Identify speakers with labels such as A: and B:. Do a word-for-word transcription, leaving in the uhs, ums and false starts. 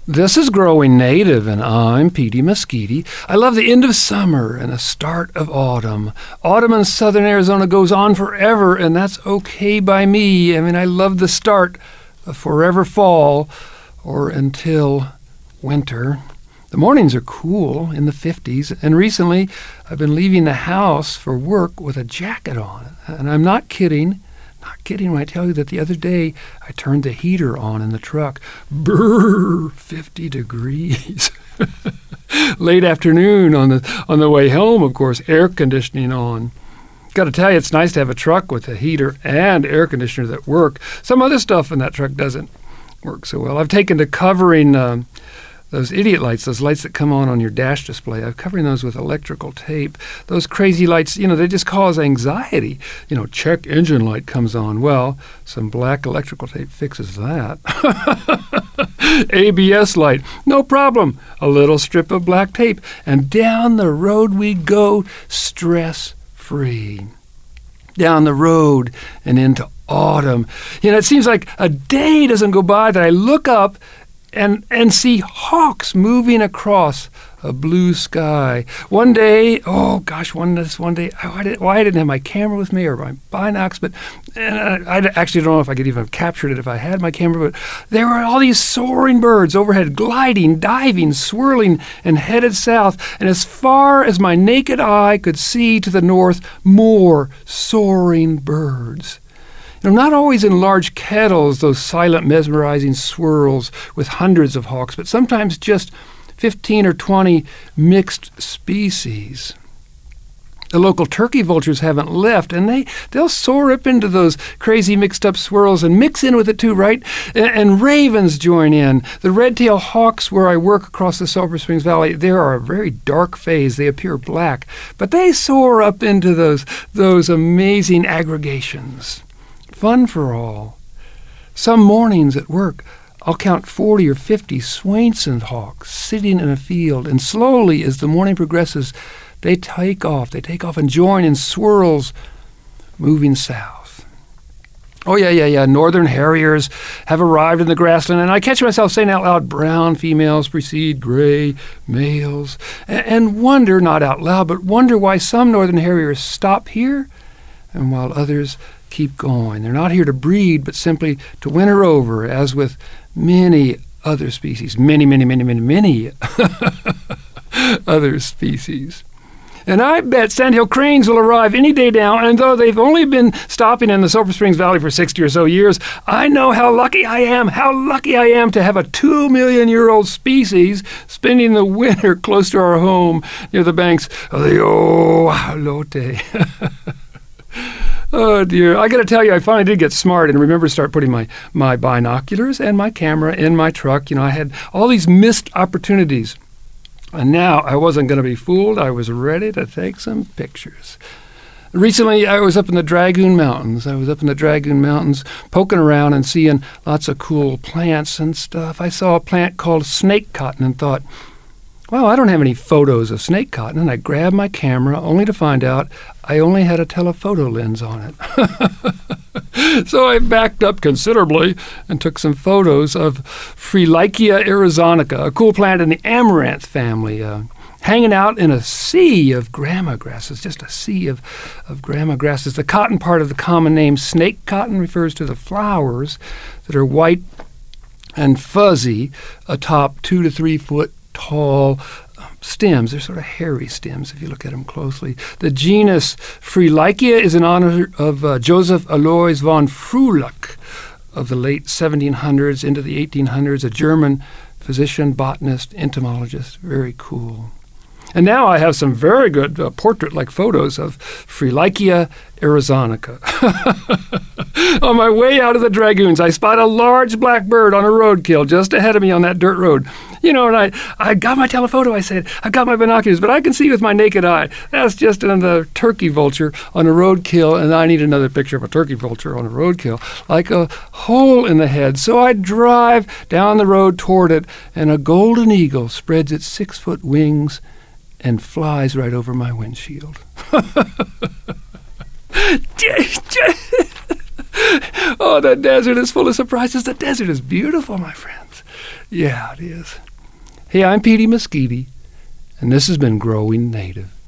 A: This is Growing Native, and I'm Petey Mesquite. I love the end of summer and the start of autumn. Autumn in southern Arizona goes on forever, and that's okay by me. I mean, I love the start of forever fall or until winter. The mornings are cool in the fifties, and recently I've been leaving the house for work with a jacket on. And I'm not kidding. Not kidding when I tell you that the other day I turned the heater on in the truck. Brrr, fifty degrees. Late afternoon on the on the way home, of course, air conditioning on. Got to tell you, it's nice to have a truck with a heater and air conditioner that work. Some other stuff in that truck doesn't work so well. I've taken to covering um, those idiot lights, those lights that come on on your dash display. I'm covering those with electrical tape. Those crazy lights, you know, they just cause anxiety. You know, check engine light comes on. Well, some black electrical tape fixes that. A B S light, no problem. A little strip of black tape, and down the road we go, stress-free. Down the road and into autumn. You know, it seems like a day doesn't go by that I look up and and see hawks moving across a blue sky. One day, oh gosh, one this one day, why, did, why I didn't have my camera with me or my binocs, but and I, I actually don't know if I could even have captured it if I had my camera, but there were all these soaring birds overhead, gliding, diving, swirling, and headed south. And as far as my naked eye could see to the north, more soaring birds. You know, not always in large kettles, those silent, mesmerizing swirls with hundreds of hawks, but sometimes just fifteen or twenty mixed species. The local turkey vultures haven't left, and they, they'll soar up into those crazy mixed-up swirls and mix in with it too, right? And, and ravens join in. The red-tailed hawks where I work across the Sulphur Springs Valley, they are a very dark phase. They appear black, but they soar up into those, those amazing aggregations. Fun for all. Some mornings at work, I'll count forty or fifty Swainson hawks sitting in a field, and slowly, as the morning progresses, they take off. They take off and join in swirls moving south. Oh, yeah, yeah, yeah. Northern harriers have arrived in the grassland, and I catch myself saying out loud, brown females precede gray males, and, and wonder, not out loud, but wonder why some northern harriers stop here, and while others keep going. They're not here to breed, but simply to winter over, as with many other species. Many, many, many, many, many other species. And I bet sandhill cranes will arrive any day now, and though they've only been stopping in the Sulphur Springs Valley for sixty or so years, I know how lucky I am, how lucky I am to have a two-million-year-old species spending the winter close to our home near the banks of the Ohlone. Oh, dear. I got to tell you, I finally did get smart and remember to start putting my, my binoculars and my camera in my truck. You know, I had all these missed opportunities. And now I wasn't going to be fooled. I was ready to take some pictures. Recently, I was up in the Dragoon Mountains. I was up in the Dragoon Mountains poking around and seeing lots of cool plants and stuff. I saw a plant called snake cotton and thought, well, I don't have any photos of snake cotton, and I grabbed my camera only to find out I only had a telephoto lens on it. So I backed up considerably and took some photos of Freelichia arizonica, a cool plant in the amaranth family, uh, hanging out in a sea of grama grasses, just a sea of, of grama grasses. The cotton part of the common name snake cotton refers to the flowers that are white and fuzzy atop two to three foot tall stems. They're sort of hairy stems if you look at them closely. The genus Freelichia is in honor of uh, Joseph Alois von Fröhlich of the late seventeen hundreds into the eighteen hundreds, a German physician, botanist, entomologist. Very cool. And now I have some very good uh, portrait-like photos of Freelichia arizonica. On my way out of the Dragoons, I spot a large black bird on a roadkill just ahead of me on that dirt road. You know, and I, I got my telephoto. I said, I got my binoculars, but I can see with my naked eye. That's just another turkey vulture on a roadkill, and I need another picture of a turkey vulture on a roadkill, like a hole in the head. So I drive down the road toward it, and a golden eagle spreads its six-foot wings and flies right over my windshield. Oh, the desert is full of surprises. The desert is beautiful, my friends. Yeah, it is. Hey, I'm Petey Mesquite, and this has been Growing Native.